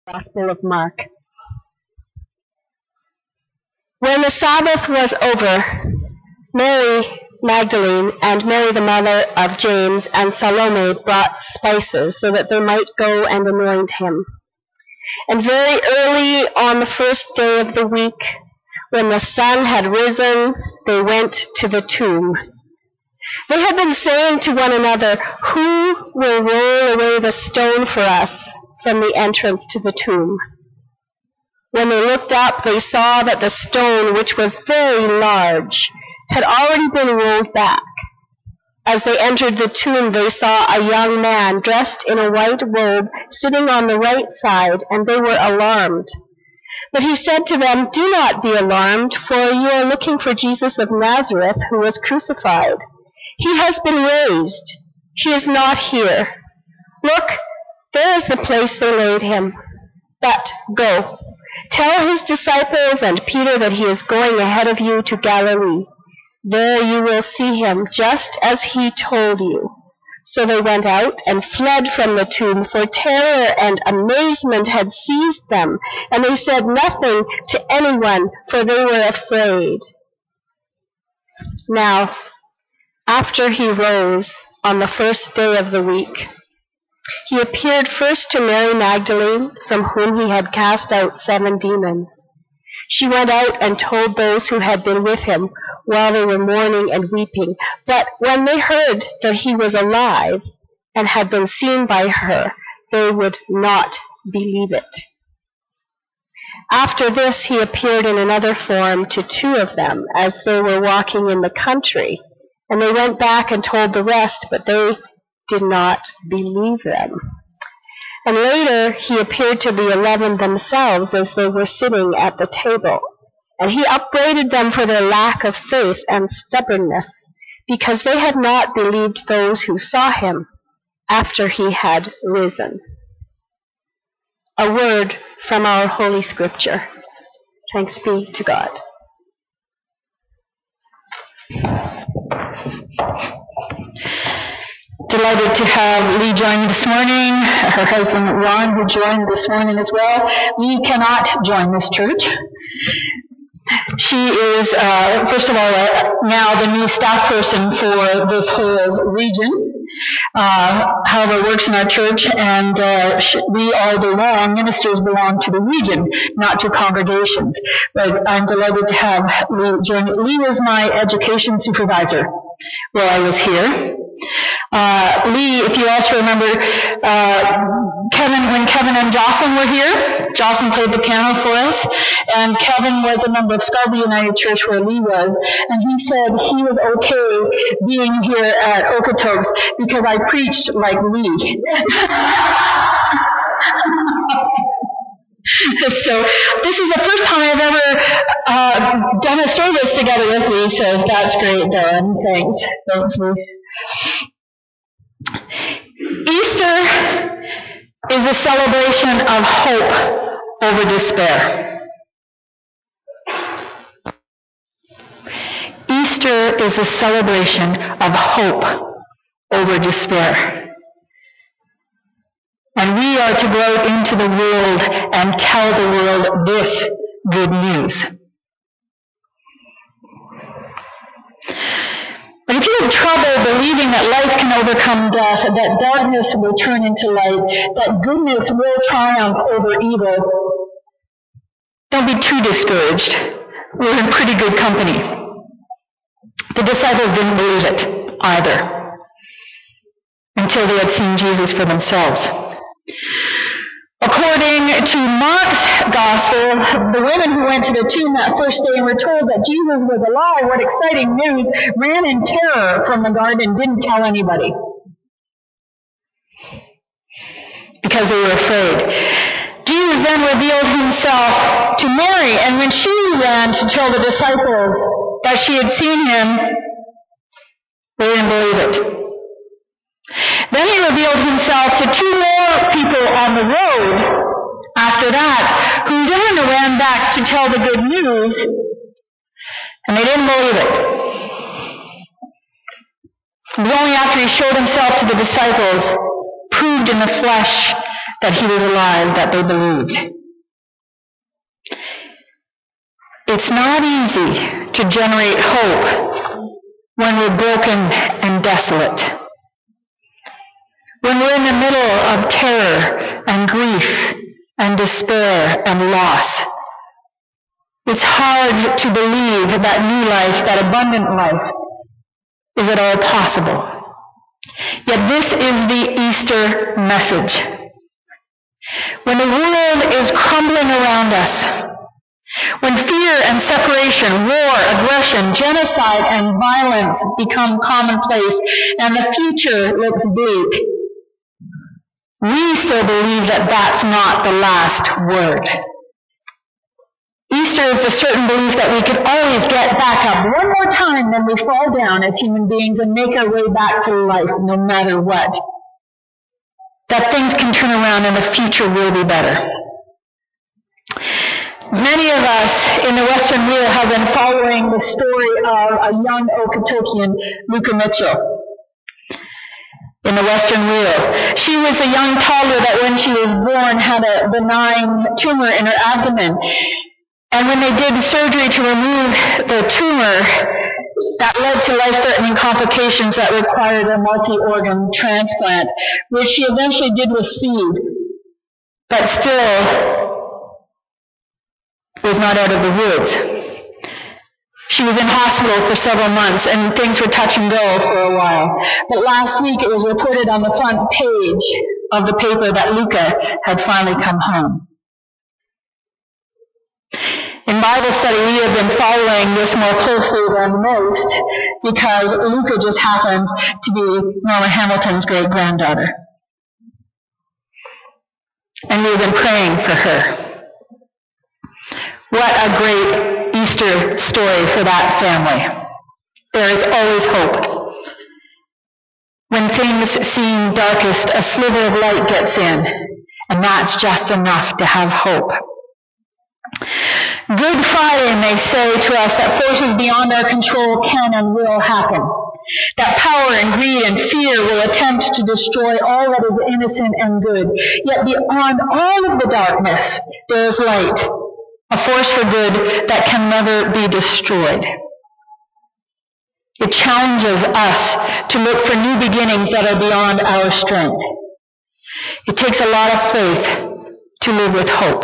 Gospel of Mark. When the Sabbath was over, Mary Magdalene and Mary the mother of James and Salome brought spices so that they might go and anoint him. And very early on the first day of the week, when the sun had risen, they went to the tomb. They had been saying to one another, "Who will roll away the stone for us from the entrance to the tomb?" When they looked up, they saw that the stone, which was very large, had already been rolled back. As they entered the tomb, they saw a young man dressed in a white robe sitting on the right side, and they were alarmed. But he said to them, "Do not be alarmed, for you are looking for Jesus of Nazareth, who was crucified. He has been raised. He is not here. Look, there is the place they laid him. But go, tell his disciples and Peter that he is going ahead of you to Galilee. There you will see him, just as he told you." So they went out and fled from the tomb, for terror and amazement had seized them, and they said nothing to anyone, for they were afraid. Now, after he rose on the first day of the week, he appeared first to Mary Magdalene, from whom he had cast out 7 demons. She went out and told those who had been with him, while they were mourning and weeping. But when they heard that he was alive and had been seen by her, they would not believe it. After this, he appeared in another form to 2 of them, as they were walking in the country. And they went back and told the rest, but they did not believe them. And later he appeared to the 11 themselves as they were sitting at the table. And he upbraided them for their lack of faith and stubbornness, because they had not believed those who saw him after he had risen. A word from our Holy Scripture. Thanks be to God. Delighted to have Lee join this morning, her husband Ron, who joined this morning as well. Lee cannot join this church. She is, first of all, now the new staff person for this whole region. However, works in our church, and we all belong, ministers belong to the region, not to congregations. But I'm delighted to have Lee join. Lee was my education supervisor while I was here. Lee, if you also remember, when Kevin and Jocelyn were here, Jocelyn played the piano for us, and Kevin was a member of Scarborough United Church where Lee was, and he said he was okay being here at Okotoks because I preached like Lee. So this is the first time I've ever done a service together with Lee, so that's great, Dylan. Thanks. Thanks, Lee. Easter is a celebration of hope over despair. Easter is a celebration of hope over despair. And we are to go out into the world and tell the world this good news. But if you have trouble believing that life can overcome death, that darkness will turn into light, that goodness will triumph over evil, don't be too discouraged. We're in pretty good company. The disciples didn't believe it either, until they had seen Jesus for themselves. According to Mark's Gospel, the women who went to the tomb that first day and were told that Jesus was alive, what exciting news, ran in terror from the garden and didn't tell anybody, because they were afraid. Jesus then revealed himself to Mary, and when she ran to tell the disciples that she had seen him, they didn't believe it. Then he revealed himself to 2 more people on the road after that, who then ran back to tell the good news, and they didn't believe it. It was only after he showed himself to the disciples, proved in the flesh, that he was alive that they believed. It's not easy to generate hope when we're broken and desolate. When we're in the middle of terror and grief and despair and loss. It's hard to believe that new life, that abundant life, is at all possible. Yet this is the Easter message. When the world is crumbling around us, when fear and separation, war, aggression, genocide, and violence become commonplace, and the future looks bleak, we still believe that that's not the last word. Easter is the certain belief that we can always get back up one more time when we fall down as human beings and make our way back to life no matter what. That things can turn around and the future will be better. Many of us in the Western Wheel have been following the story of a young Okotokian, Luka Mitchell. In the Western Wheel, she was a young toddler that when she was born had a benign tumor in her abdomen. And when they did surgery to remove the tumor, that led to life-threatening complications that required a multi-organ transplant, which she eventually did receive, but still was not out of the woods. She was in hospital for several months, and things were touch and go for a while. But last week it was reported on the front page of the paper that Luka had finally come home. In Bible study, we have been following this more closely than most because Luka just happens to be Norma Hamilton's great-granddaughter. And we have been praying for her. What a great Easter story for that family. There is always hope. When things seem darkest, a sliver of light gets in, and that's just enough to have hope. Good Friday may say to us that forces beyond our control can and will happen. That power and greed and fear will attempt to destroy all that is innocent and good. Yet beyond all of the darkness, there is light, a force for good that can never be destroyed. It challenges us to look for new beginnings that are beyond our strength. It takes a lot of faith to live with hope.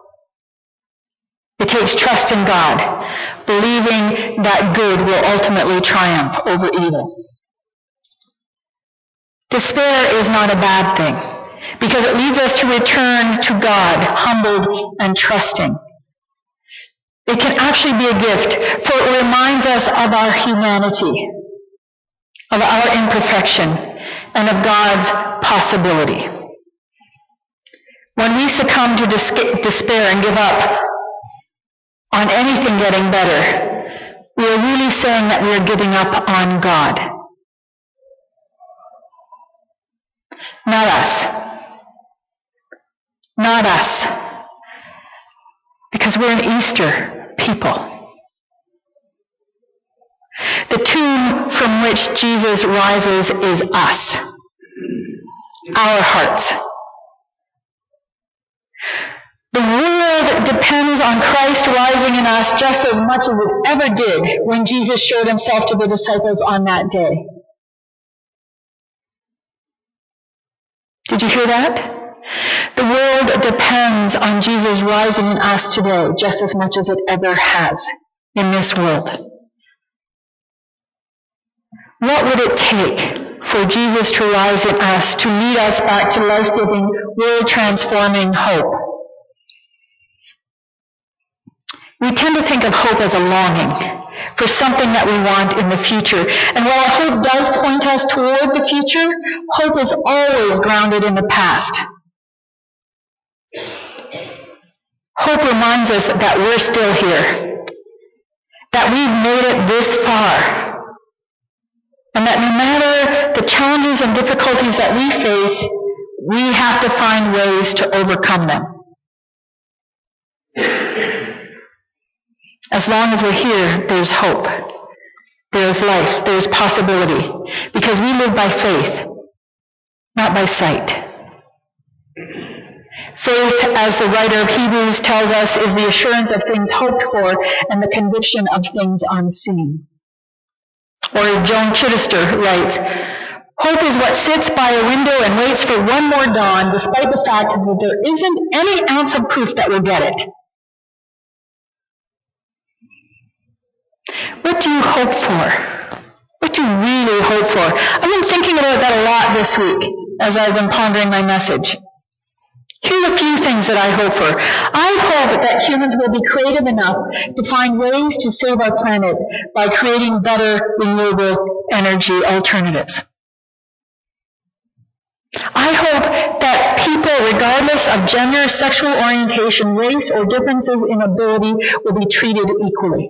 It takes trust in God, believing that good will ultimately triumph over evil. Despair is not a bad thing, because it leads us to return to God, humbled and trusting. It can actually be a gift, for it reminds us of our humanity, of our imperfection, and of God's possibility. When we succumb to despair and give up on anything getting better, we are really saying that we are giving up on God. Not us. Not us. Because we're an Easter people. The tomb from which Jesus rises is us. Our hearts. The world depends on Christ rising in us just as much as it ever did when Jesus showed himself to the disciples on that day. Did you hear that? The world depends on Jesus rising in us today just as much as it ever has in this world. What would it take for Jesus to rise in us to lead us back to life-giving, world-transforming hope? We tend to think of hope as a longing for something that we want in the future. And while hope does point us toward the future, hope is always grounded in the past. Hope reminds us that we're still here, that we've made it this far, and that no matter the challenges and difficulties that we face, we have to find ways to overcome them. As long as we're here, there's hope. There's life. There's possibility. Because we live by faith, not by sight. Faith, as the writer of Hebrews tells us, is the assurance of things hoped for and the conviction of things unseen. Or as Joan Chittister writes, hope is what sits by a window and waits for one more dawn, despite the fact that there isn't any ounce of proof that we'll get it. What do you hope for? What do you really hope for? I've been thinking about that a lot this week as I've been pondering my message. Here's a few things that I hope for. I hope that humans will be creative enough to find ways to save our planet by creating better renewable energy alternatives. I hope that people, regardless of gender, sexual orientation, race, or differences in ability, will be treated equally.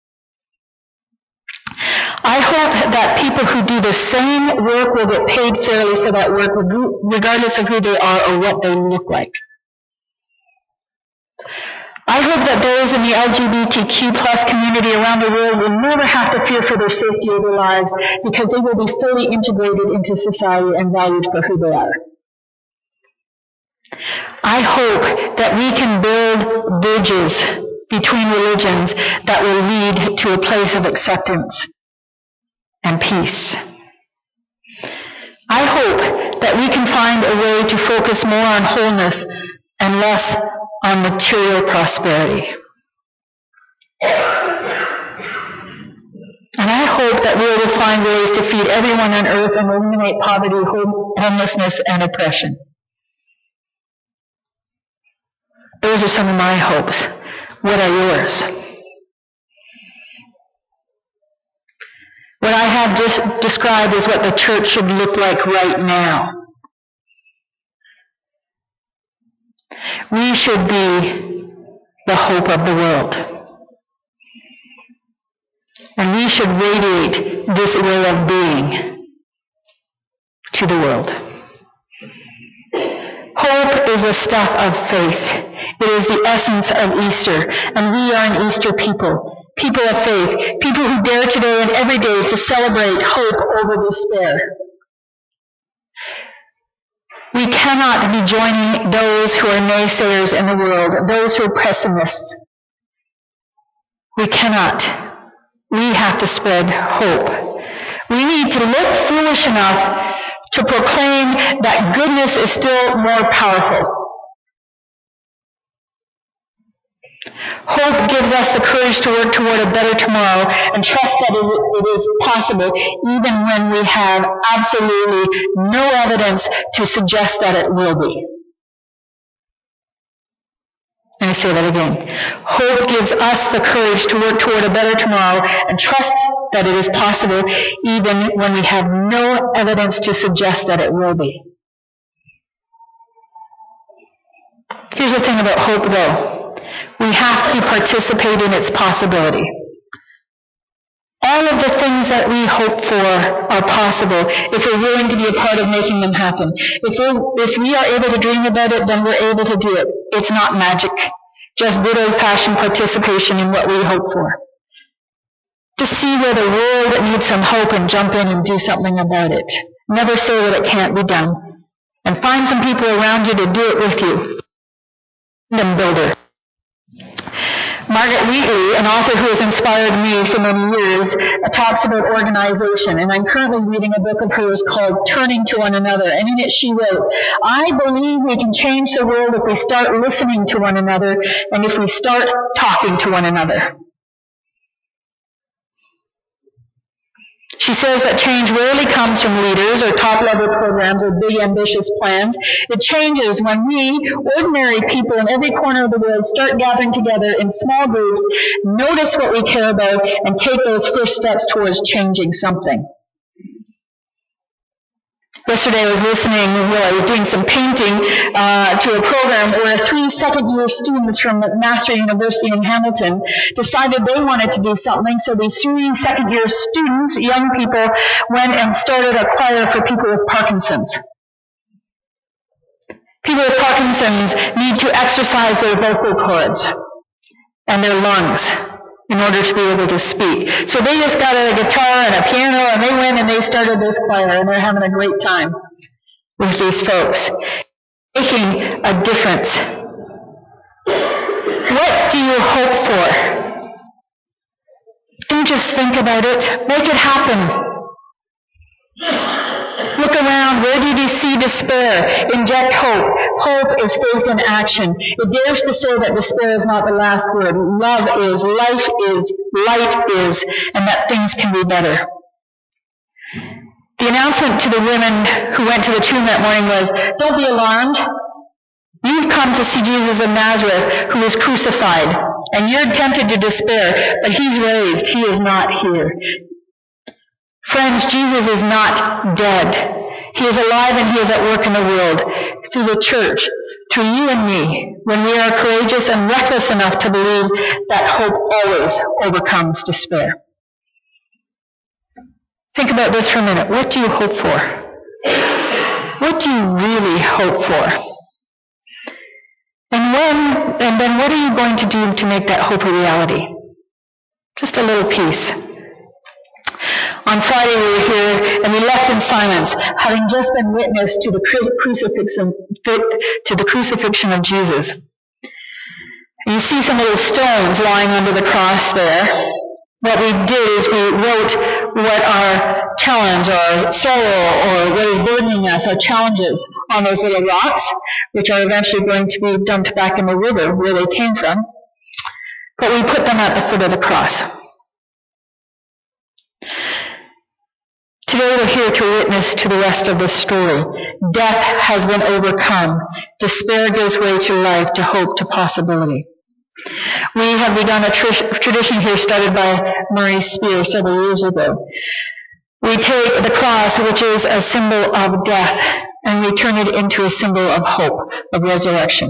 I hope that people who do the same work will get paid fairly for that work, regardless of who they are or what they look like. I hope that those in the LGBTQ+ community around the world will never have to fear for their safety or their lives because they will be fully integrated into society and valued for who they are. I hope that we can build bridges between religions that will lead to a place of acceptance and peace. I hope that we can find a way to focus more on wholeness and less on material prosperity. And I hope that we will find ways to feed everyone on earth and eliminate poverty, homelessness, and oppression. Those are some of my hopes. What are yours? What I have just described is what the church should look like right now. We should be the hope of the world. And we should radiate this way of being to the world. Hope is the stuff of faith. It is the essence of Easter, and we are an Easter people. People of faith, people who dare today and every day to celebrate hope over despair. We cannot be joining those who are naysayers in the world, those who are pessimists. We cannot. We have to spread hope. We need to look foolish enough to proclaim that goodness is still more powerful. Hope gives us the courage to work toward a better tomorrow and trust that it is possible even when we have absolutely no evidence to suggest that it will be. Let me say that again. Hope gives us the courage to work toward a better tomorrow and trust that it is possible even when we have no evidence to suggest that it will be. Here's the thing about hope, though. We have to participate in its possibility. All of the things that we hope for are possible if we're willing to be a part of making them happen. If we are able to dream about it, then we're able to do it. It's not magic, just good old-fashioned participation in what we hope for. To see where the world needs some hope and jump in and do something about it. Never say that it can't be done. And find some people around you to do it with you. Kingdom builder. Margaret Wheatley, an author who has inspired me for many years, talks about organization, and I'm currently reading a book of hers called Turning to One Another, and in it she wrote, I believe we can change the world if we start listening to one another and if we start talking to one another. She says that change rarely comes from leaders or top-level programs or big, ambitious plans. It changes when we, ordinary people in every corner of the world, start gathering together in small groups, notice what we care about, and take those first steps towards changing something. Yesterday I was listening, I was doing some painting to a program where 3 second-year students from McMaster University in Hamilton decided they wanted to do something, so these 3 second-year students, young people, went and started a choir for people with Parkinson's. People with Parkinson's need to exercise their vocal cords and their lungs in order to be able to speak. So they just got a guitar and a piano, and they went and they started this choir, and they're having a great time with these folks. making a difference. What do you hope for? Don't just think about it. Make it happen. Look around. Where do you see despair? Inject hope. Hope is faith in action. It dares to say that despair is not the last word. Love is, life is, light is, and that things can be better. The announcement to the women who went to the tomb that morning was, don't be alarmed. You've come to see Jesus of Nazareth who was crucified, and you're tempted to despair, but he's raised. He is not here. Friends, Jesus is not dead. He is alive and he is at work in the world, through the church, through you and me, when we are courageous and reckless enough to believe that hope always overcomes despair. Think about this for a minute. What do you hope for? What do you really hope for? And then what are you going to do to make that hope a reality? Just a little piece. On Friday we were here and we left in silence, having just been witness to the crucifixion of Jesus. You see some little stones lying under the cross there. What we did is we wrote what our challenge or sorrow or what is burdening us, our challenges, on those little rocks, which are eventually going to be dumped back in the river where they came from. But we put them at the foot of the cross. Today we're here to witness to the rest of the story. Death has been overcome. Despair gives way to life, to hope, to possibility. We have begun a tradition here started by Murray Spear several years ago. We take the cross, which is a symbol of death, and we turn it into a symbol of hope, of resurrection.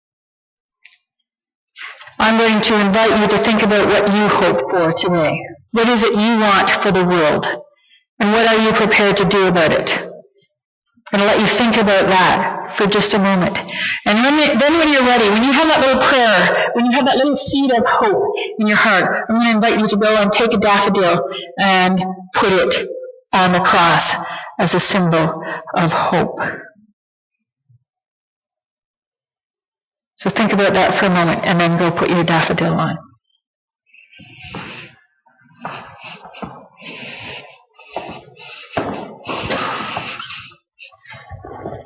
I'm going to invite you to think about what you hope for today. What is it you want for the world? And what are you prepared to do about it? I'm going to let you think about that for just a moment. And then when you're ready, when you have that little prayer, when you have that little seed of hope in your heart, I'm going to invite you to go and take a daffodil and put it on the cross as a symbol of hope. So think about that for a moment and then go put your daffodil on.